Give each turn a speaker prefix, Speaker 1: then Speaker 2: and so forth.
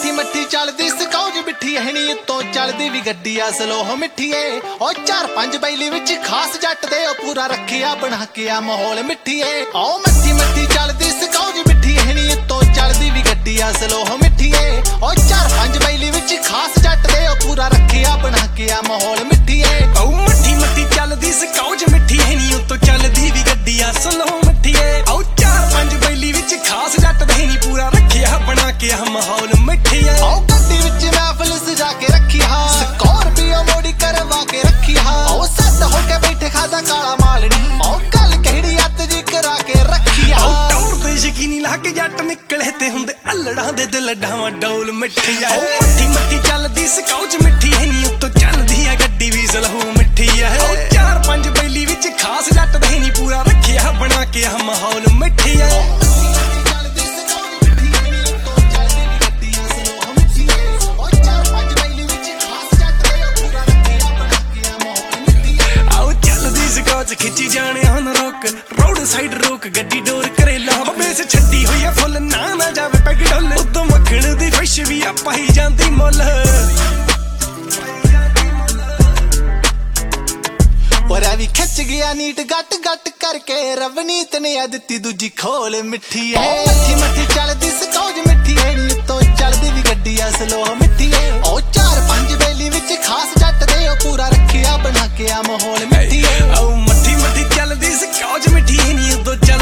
Speaker 1: मट्ठी मट्ठी चलदी स्काउज मिट्ठी हनी उत्तों चलदी भी गड्डी आ स्लो मिट्ठीए ओ 4-5 बैली विच खास जट दे ओ पूरा रखिया बना के आ माहौल मिट्ठीए ओ मट्ठी मट्ठी चलदी स्काउज मिट्ठी हनी उत्तों चलदी भी गड्डी आ स्लो मिट्ठीए ओ 4-5 बैली विच खास जट दे ओ पूरा रखिया बना के आ माहौल मिट्ठीए
Speaker 2: ओ मट्ठी मट्ठी चलदी स्काउज मिट्ठी हनी उत्तों चलदी भी गड्डी आ स्लो मिट्ठीए ओ 4-5 बैली विच खास जट दे नी पूरा रखिया बना के आ माहौल मिट्ठीए
Speaker 1: ओ गड्डी विच महफिल सजा के रखी हा स्कॉर्पियो मोड़ी करवा के रखी हा ओ सद हो के बैठे खादा काला मालनी ओ गल कहड़ी अत जी करा के रखी हा
Speaker 2: ओ टौर ते यकीनी ला के जट निकले ते हुंदे अल्लड़ां दे दिल डावां डोल मिट्ठीआ ओ मट्ठी मट्ठी चलदी स्काउज मिट्ठी हनी उत्तों चलदी आ गड्डी भी सलहू मिट्ठीआ ओ 4-5 बैली विच खास जट दे नी पूरा रखिया बना के आ माहौल मिट्ठीआ खिंची जाने हन रोक रोड साइड रोक गड्डी डोर करेला बेस छड्डी हुई है फुल ना जावे पैग डोल उदों मखण दी फिश भी आपा ही जांदी मुल
Speaker 1: पर भी खिच गया नीट गट गट करके रवनीत ने दित्ती दूजी खोल मिट्ठी है मट्ठी मट्ठी चलदी स्काउज मिट्ठी है नी तो चलदी भी गड्डी आ स्लो मिट्ठी है ओ 4-5 बैली विच खास जट दे ओ पूरा रखिया बना के आ माहौल मिट्ठी है
Speaker 2: ओ मट्ठी मट्ठी चलदी स्काउज मिट्ठी नी उदों